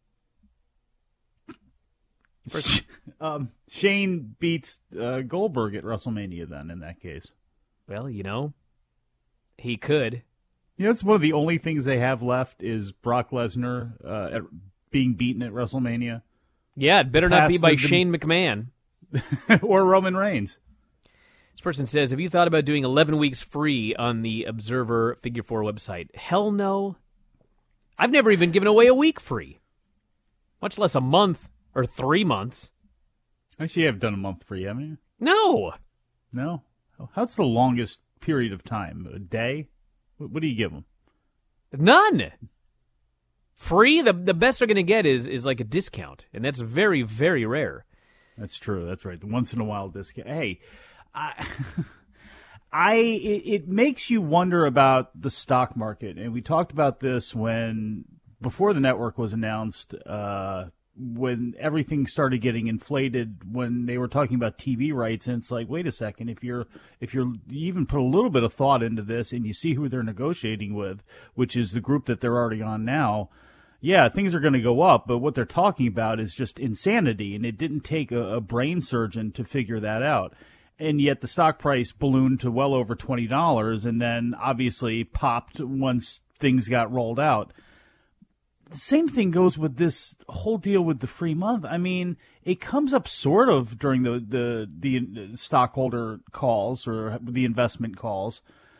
S9: um, Shane beats uh, Goldberg at WrestleMania then, in that case.
S3: Well, you know, he could.
S9: You know, it's one of the only things they have left is Brock Lesnar uh, at, being beaten at WrestleMania.
S3: Yeah, it better not be
S9: Past
S3: by
S9: the-
S3: Shane McMahon.
S9: or Roman Reigns.
S3: This person says, have you thought about doing eleven weeks free on the Observer Figure four website? Hell no. I've never even given away a week free, much less a month or three months.
S9: Actually, you have done a month free, haven't you?
S3: No.
S9: No? How's the longest period of time? A day? What, what do you give them?
S3: None. Free, the the best they're going to get is, is like a discount, and that's very, very rare.
S9: That's true. That's right. The once in a while discount. Hey, I, I it, it makes you wonder about the stock market, and we talked about this when before the network was announced. Uh, when everything started getting inflated, when they were talking about T V rights, and it's like, wait a second, if you're if you're you even put a little bit of thought into this, and you see who they're negotiating with, which is the group that they're already on now. Yeah, things are going to go up, but what they're talking about is just insanity, and it didn't take a, a brain surgeon to figure that out. And yet the stock price ballooned to well over twenty dollars and then obviously popped once things got rolled out. The same thing goes with this whole deal with the free month. I mean, it comes up sort of during the, the, the stockholder calls or the investment calls,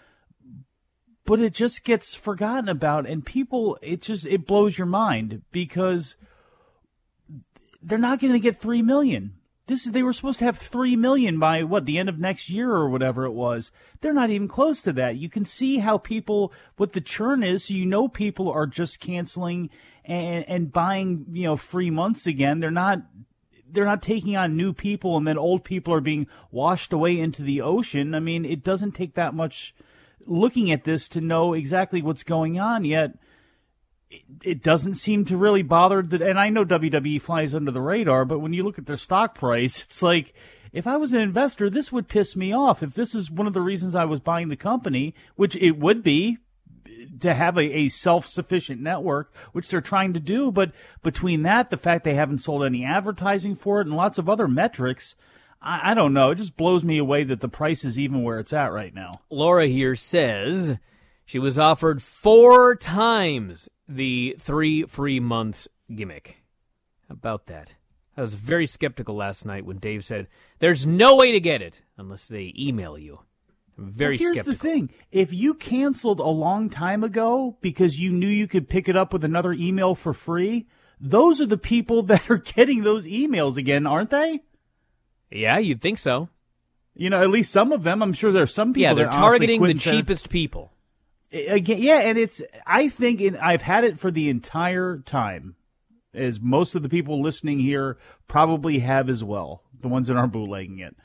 S9: but it just gets forgotten about, and people, it just, it blows your mind because they're not going to get three million. This is, they were supposed to have three million by what, the end of next year or whatever it was. They're not even close to that. You can see how people, what the churn is. So you know, people are just canceling and, and buying, you know, free months again. They're not, they're not taking on new people, and then old people are being washed away into the ocean. I mean, it doesn't take that much looking at this to know exactly what's going on, yet it, it doesn't seem to really bother. The, and I know W W E flies under the radar, but when you look at their stock price, it's like, if I was an investor, this would piss me off. If this is one of the reasons I was buying the company, which it would be, to have a, a self-sufficient network, which they're trying to do, but between that, the fact they haven't sold any advertising for it, and lots of other metrics, I, I don't know. It just blows me away that the price is even where it's at right now.
S3: Laura here says she was offered four times the three free months gimmick. How about that? I was very skeptical last night when Dave said, there's no way to get it unless they email you. I'm very
S9: well, here's
S3: skeptical.
S9: the thing. If you canceled a long time ago because you knew you could pick it up with another email for free, those are the people that are getting those emails again, aren't they?
S3: Yeah, you'd think so.
S9: You know, at least some of them. I'm sure there are some people
S3: Yeah, they're
S9: that honestly
S3: targeting the
S9: quit to-
S3: cheapest people.
S9: Again, yeah, and it's, I think, it, I've had it for the entire time. as most of the people listening here probably have as well, the ones that aren't bootlegging it.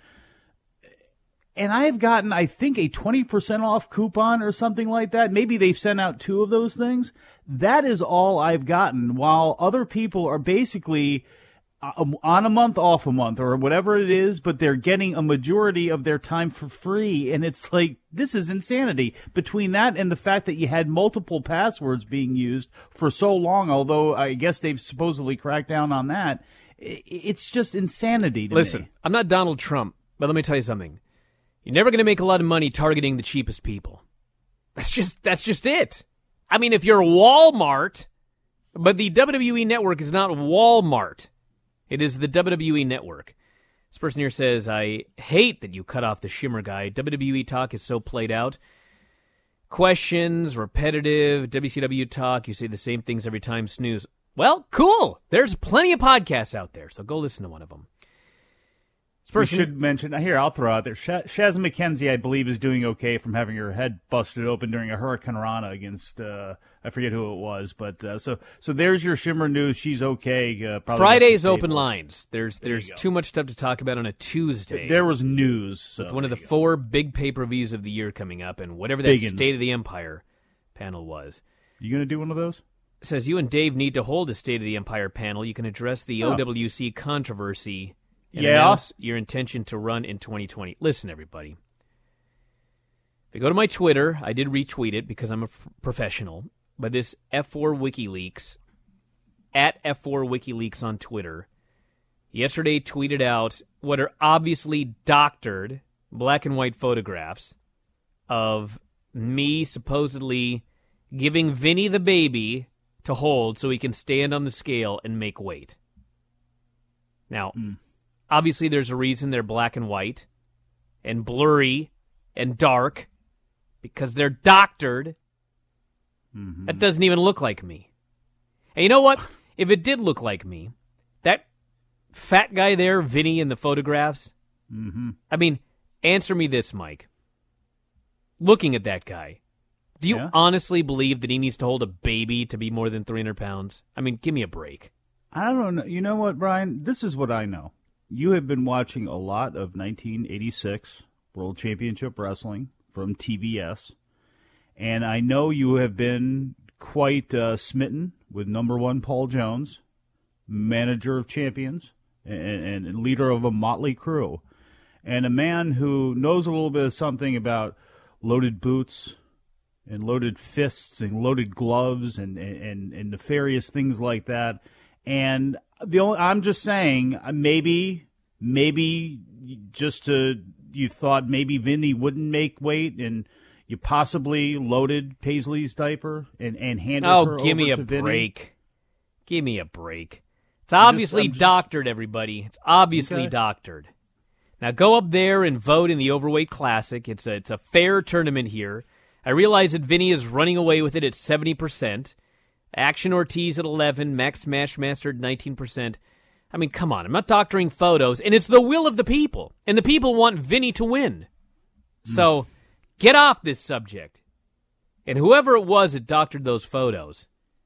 S9: And I've gotten, I think, a twenty percent off coupon or something like that. Maybe they've sent out two of those things. That is all I've gotten, while other people are basically on a month, off a month, or whatever it is, but they're getting a majority of their time for free. And it's like, this is insanity. Between that and the fact that you had multiple passwords being used for so long, although I guess they've supposedly cracked down on that, it's just insanity to
S3: Listen,
S9: me.
S3: I'm not Donald Trump, but let me tell you something. You're never going to make a lot of money targeting the cheapest people. That's just that's just it. I mean, if you're Walmart, but the W W E Network is not Walmart. It is the W W E Network. This person here says, I hate that you cut off the Shimmer guy. W W E talk is so played out. Questions, repetitive, W C W talk, you say the same things every time, snooze. Well, cool. There's plenty of podcasts out there, so go listen to one of them.
S9: We should mention, here, I'll throw out there, Sh- Shaz McKenzie, I believe, is doing okay from having her head busted open during a Hurricane Rana against, uh, I forget who it was, but uh, so so there's your Shimmer news. She's okay. Uh, probably
S3: Friday's open lines. There's there there's too much stuff to talk about on a Tuesday.
S9: There was news. So
S3: with one of the four big pay-per-views of the year coming up, and whatever that
S9: Biggins.
S3: State of the Empire panel was.
S9: You going to do one of those?
S3: It says, you and Dave need to hold a State of the Empire panel. You can address the
S9: Oh.
S3: O W C controversy and
S9: Yeah.
S3: announce your intention to run in twenty twenty. Listen, everybody. If you go to my Twitter, I did retweet it because I'm a f- professional, but this F four WikiLeaks, at F four WikiLeaks on Twitter, yesterday tweeted out what are obviously doctored black and white photographs of me supposedly giving Vinny the baby to hold so he can stand on the scale and make weight. Now, obviously there's a reason they're black and white and blurry and dark because they're doctored.
S9: Mm-hmm.
S3: That doesn't even look like me. And you know what? If it did look like me, that fat guy there, Vinny, in the photographs,
S9: Mm-hmm.
S3: I mean, answer me this, Mike. Looking at that guy, do you
S9: Yeah.
S3: honestly believe that he needs to hold a baby to be more than three hundred pounds? I mean, give me a break.
S9: I don't know. You know what, Brian? This is what I know. You have been watching a lot of nineteen eighty-six World Championship Wrestling from T B S, and I know you have been quite uh, smitten with number one Paul Jones, manager of champions and, and leader of a motley crew, and a man who knows a little bit of something about loaded boots and loaded fists and loaded gloves and, and, and nefarious things like that. And the only, I'm just saying, maybe, maybe just to, you thought maybe Vinny wouldn't make weight, and you possibly loaded Paisley's diaper and, and handed
S3: Oh,
S9: her
S3: give me
S9: over
S3: a
S9: to Vinny.
S3: break. Give me a break. It's
S9: I'm just-
S3: obviously
S9: I'm just-
S3: doctored, everybody. It's obviously
S9: Okay.
S3: doctored. Now go up there and vote in the Overweight Classic. It's a, it's a fair tournament here. I realize that Vinny is running away with it at seventy percent. Action Ortiz at eleven, Max Smashmaster at nineteen percent. I mean, come on. I'm not doctoring photos, and it's the will of the people, and the people want Vinny to win. So get off this subject. And whoever it was that doctored those photos,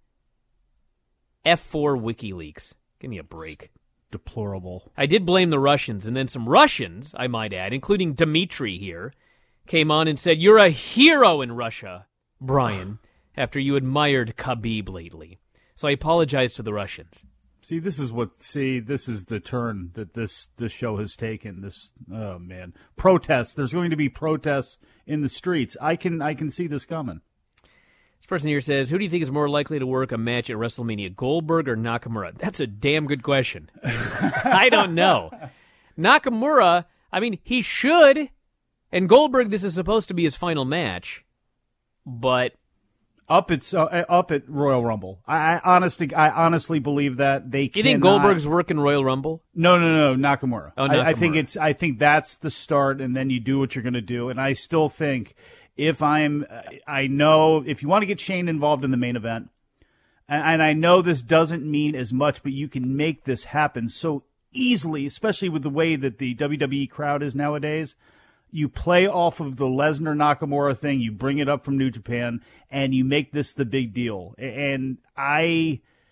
S3: F four WikiLeaks. Give me a break.
S9: Deplorable.
S3: I did blame the Russians, and then some Russians, I might add, including Dmitry here, came on and said, "You're a hero in Russia, Brian," after you admired Khabib lately. So I apologize to the Russians.
S9: See, this is what. See, this is the turn that this this show has taken. This, oh man, protests. There's going to be protests in the streets. I can I can see this coming.
S3: This person here says, who do you think is more likely to work a match at WrestleMania, Goldberg or Nakamura? That's a damn good question. I don't know. Nakamura, I mean, he should. And Goldberg, this is supposed to be his final match. But
S9: Up at uh, up at Royal Rumble. I, I honestly I honestly believe that they.
S3: you
S9: cannot...
S3: think Goldberg's working Royal Rumble?
S9: No, no, no, Nakamura.
S3: Oh,
S9: I, I think
S3: Nakamura.
S9: it's. I think that's the start, and then you do what you're going to do. And I still think, if I'm, I know if you want to get Shane involved in the main event, and, and I know this doesn't mean as much, but you can make this happen so easily, especially with the way that the W W E crowd is nowadays. You play off of the Lesnar Nakamura thing, you bring it up from New Japan, and you make this the big deal. And I,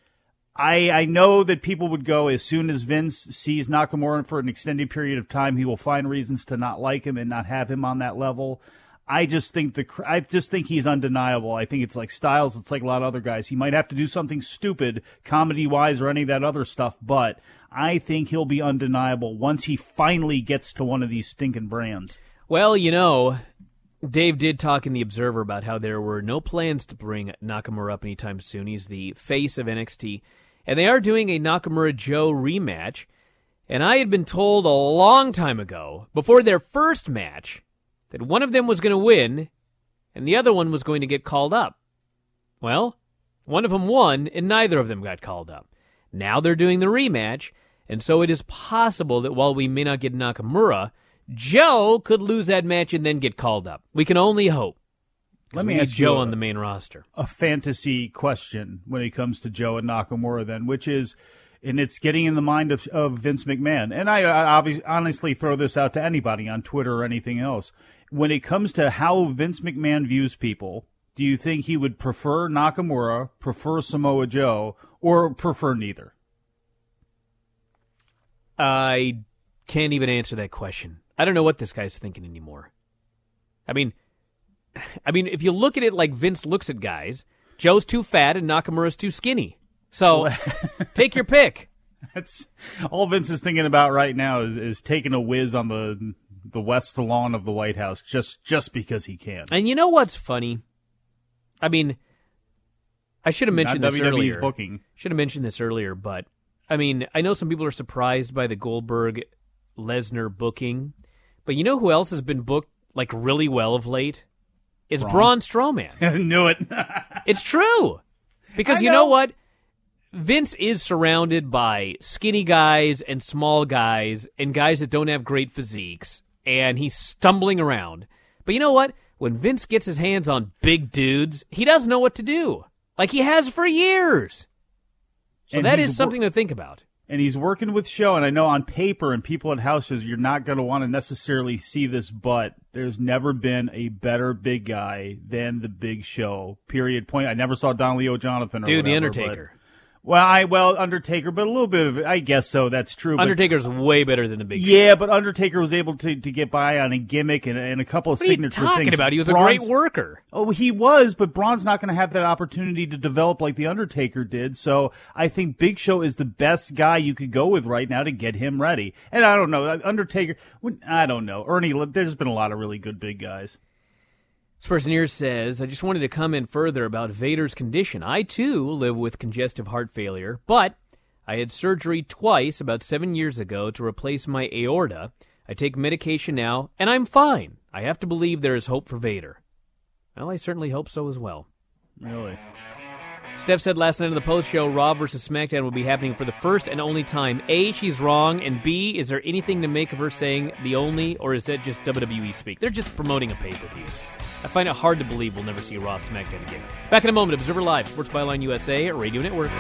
S9: I, I know that people would go, as soon as Vince sees Nakamura for an extended period of time, he will find reasons to not like him and not have him on that level. I just think the I just think he's undeniable. I think it's like Styles. It's like a lot of other guys. He might have to do something stupid, comedy-wise or any of that other stuff, but I think he'll be undeniable once he finally gets to one of these stinking brands.
S3: Well, you know, Dave did talk in The Observer about how there were no plans to bring Nakamura up anytime soon. He's the face of N X T. And they are doing a Nakamura-Joe rematch. And I had been told a long time ago, before their first match, that one of them was going to win, and the other one was going to get called up. Well, one of them won, and neither of them got called up. Now they're doing the rematch, and so it is possible that while we may not get Nakamura, Joe could lose that match and then get called up. We can only hope.
S9: Let me
S3: we
S9: ask
S3: need Joe
S9: you a,
S3: on the main roster.
S9: A fantasy question when it comes to Joe and Nakamura then, which is, and it's getting in the mind of, of Vince McMahon. And I, I obviously, honestly throw this out to anybody on Twitter or anything else. When it comes to how Vince McMahon views people, do you think he would prefer Nakamura, prefer Samoa Joe, or prefer neither?
S3: I can't even answer that question. I don't know what this guy's thinking anymore. I mean, I mean, if you look at it like Vince looks at guys, Joe's too fat and Nakamura's too skinny. So take your pick.
S9: That's all Vince is thinking about right now is, is taking a whiz on the the west lawn of the White House just just because he can.
S3: And you know what's funny? I mean, I should have mentioned
S9: Not
S3: this
S9: W W E's
S3: earlier.
S9: booking.
S3: Should have mentioned this earlier, but I mean, I know some people are surprised by the Goldberg Lesnar booking, but you know who else has been booked like really well of late? It's Braun, Braun Strowman.
S9: I knew it.
S3: It's true. Because
S9: I
S3: you
S9: know.
S3: know what? Vince is surrounded by skinny guys and small guys and guys that don't have great physiques, and he's stumbling around. But you know what? When Vince gets his hands on big dudes, he doesn't know what to do, like he has for years. So
S9: And
S3: that
S9: he's
S3: is something to think about.
S9: And he's working with Show, and I know on paper and people at houses, you're not going to want to necessarily see this, but there's never been a better big guy than the Big Show, period, point. I never saw Don Leo Jonathan or
S3: Dude, The
S9: whatever,
S3: Undertaker.
S9: but- Well, I well Undertaker, but a little bit of it, I guess so. That's true. but-
S3: Undertaker's way better than the Big Show.
S9: Yeah, but Undertaker was able to, to get by on a gimmick and, and a couple of
S3: What are you
S9: signature
S3: talking
S9: things.
S3: about? He was a
S9: Braun's-
S3: great worker.
S9: Oh, he was, but Braun's not going to have that opportunity to develop like the Undertaker did. So I think Big Show is the best guy you could go with right now to get him ready. And I don't know, Undertaker. I don't know, Ernie. There's been a lot of really good big guys.
S3: This person here says, I just wanted to comment further about Vader's condition. I, too, live with congestive heart failure, but I had surgery twice about seven years ago to replace my aorta. I take medication now, and I'm fine. I have to believe there is hope for Vader. Well, I certainly hope so as well.
S9: Really?
S3: Steph said last night on the post-show, Raw versus SmackDown will be happening for the first and only time. A, she's wrong, and B, is there anything to make of her saying the only, or is that just W W E speak? They're just promoting a pay-per-view. I find it hard to believe we'll never see Raw SmackDown again. Back in a moment, Observer Live, Sports Byline U S A, Radio Network.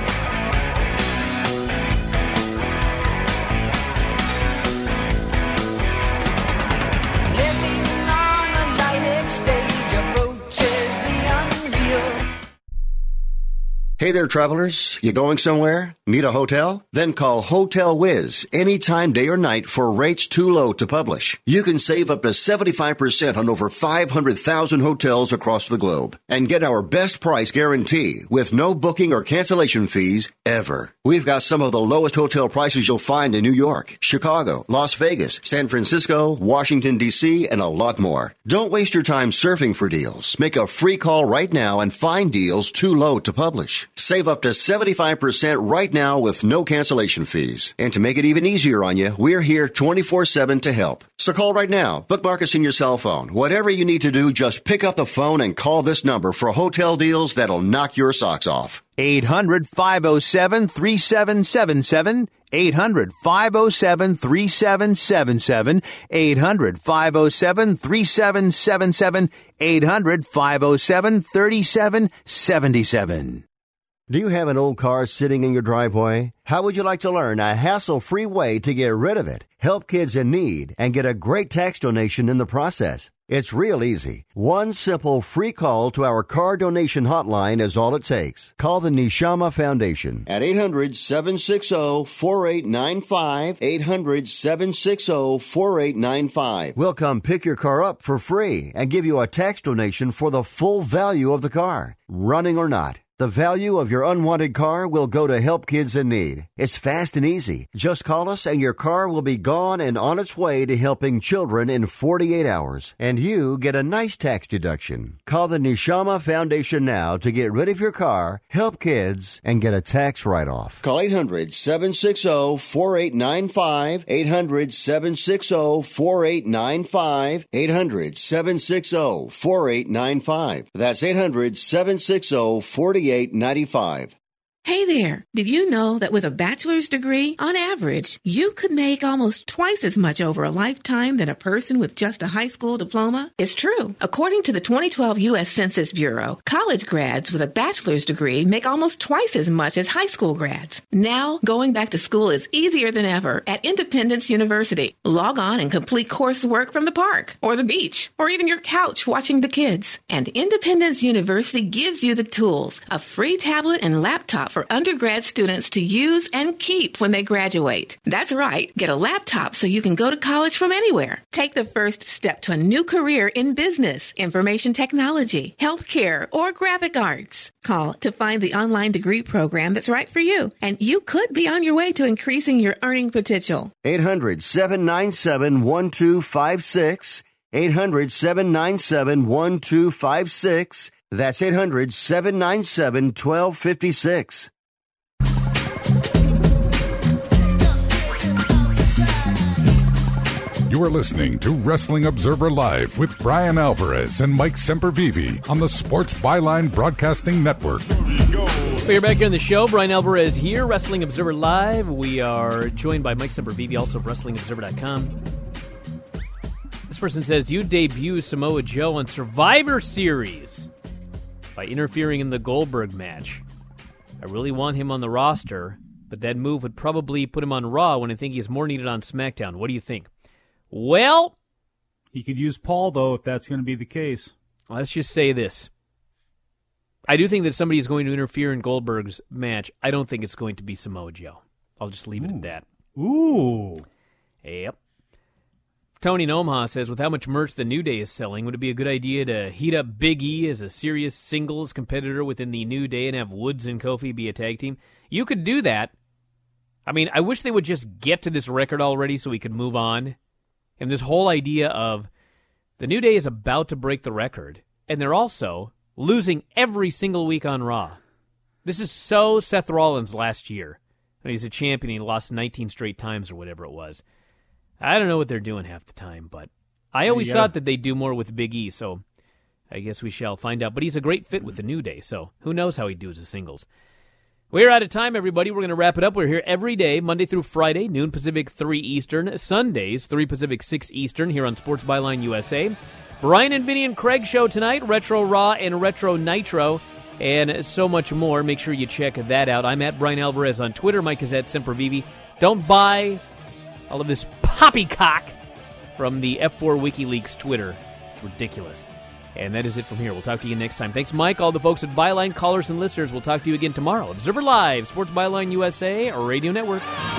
S5: Hey there, travelers. You going somewhere? Need a hotel? Then call Hotel Wiz anytime, day or night, for rates too low to publish. You can save up to seventy-five percent on over five hundred thousand hotels across the globe and get our best price guarantee with no booking or cancellation fees ever. We've got some of the lowest hotel prices you'll find in New York, Chicago, Las Vegas, San Francisco, Washington, D C, and a lot more. Don't waste your time surfing for deals. Make a free call right now and find deals too low to publish. Save up to seventy-five percent right now with no cancellation fees. And to make it even easier on you, we're here twenty-four seven to help. So call right now. Bookmark us in your cell phone. Whatever you need to do, just pick up the phone and call this number for hotel deals that'll knock your socks off.
S14: eight hundred, five oh seven, three seven seven seven. eight hundred, five oh seven, three seven seven seven. eight hundred, five oh seven, three seven seven seven. eight hundred, five oh seven, three seven seven seven.
S5: Do you have an old car sitting in your driveway? How would you like to learn a hassle-free way to get rid of it, help kids in need, and get a great tax donation in the process? It's real easy. One simple free call to our car donation hotline is all it takes. Call the Neshama Foundation at eight hundred, seven six zero, four eight nine five, eight hundred, seven six zero, four eight nine five. We'll come pick your car up for free and give you a tax donation for the full value of the car, running or not. The value of your unwanted car will go to help kids in need. It's fast and easy. Just call us and your car will be gone and on its way to helping children in forty-eight hours. And you get a nice tax deduction. Call the Neshama Foundation now to get rid of your car, help kids, and get a tax write-off. Call eight hundred, seven six zero, four eight nine five, eight hundred, seven six zero, four eight nine five, eight hundred, seven six zero, four eight nine five. That's eight hundred, seven six zero, four eight nine five.
S6: Hey there! Did you know that with a bachelor's degree, on average, you could make almost twice as much over a lifetime than a person with just a high school diploma? It's true. According to the twenty twelve U S Census Bureau, college grads with a bachelor's degree make almost twice as much as high school grads. Now, going back to school is easier than ever at Independence University. Log on and complete coursework from the park, or the beach, or even your couch watching the kids. And Independence University gives you the tools, a free tablet and laptop for undergrad students to use and keep when they graduate. That's right. Get a laptop so you can go to college from anywhere. Take the first step to a new career in business, information technology, healthcare, or graphic arts. Call to find the online degree program that's right for you, and you could be on your way to increasing your earning potential.
S5: eight hundred, seven nine seven, one two five six. eight hundred, seven nine seven, one two five six. That's eight hundred, seven nine seven, one two five six.
S1: You are listening to Wrestling Observer Live with Brian Alvarez and Mike Sempervive on the Sports Byline Broadcasting Network.
S3: We're back here on the show. Brian Alvarez here, Wrestling Observer Live. We are joined by Mike Sempervive, also of Wrestling Observer dot com. This person says, you debut Samoa Joe on Survivor Series by interfering in the Goldberg match. I really want him on the roster, but that move would probably put him on Raw when I think he's more needed on SmackDown. What do you think? Well,
S9: he could use Paul, though, if that's going to be the case.
S3: Let's just say this. I do think that somebody is going to interfere in Goldberg's match. I don't think it's going to be Samoa Joe. I'll just leave it
S9: Ooh.
S3: at that.
S9: Ooh.
S3: Yep. Tony in Omaha says, with how much merch the New Day is selling, would it be a good idea to heat up Big E as a serious singles competitor within the New Day and have Woods and Kofi be a tag team? You could do that. I mean, I wish they would just get to this record already so we could move on. And this whole idea of the New Day is about to break the record, and they're also losing every single week on Raw. This is so Seth Rollins last year. When he's a champion, he lost nineteen straight times or whatever it was. I don't know what they're doing half the time, but I always
S9: yeah.
S3: thought that they'd do more with Big E, so I guess we shall find out. But he's a great fit with the New Day, so who knows how he'd do as a singles. We're out of time, everybody. We're going to wrap it up. We're here every day, Monday through Friday, noon Pacific, three Eastern. Sundays, three Pacific, six Eastern, here on Sports Byline U S A. Brian and Vinny and Craig show tonight, Retro Raw and Retro Nitro, and so much more. Make sure you check that out. I'm at Brian Alvarez on Twitter. Mike is at Sempervive. Don't buy all of this poppycock from the F four WikiLeaks Twitter. It's ridiculous. And that is it from here. We'll talk to you next time. Thanks, Mike. All the folks at Byline, callers, and listeners. We'll talk to you again tomorrow. Observer Live, Sports Byline U S A, Radio Network.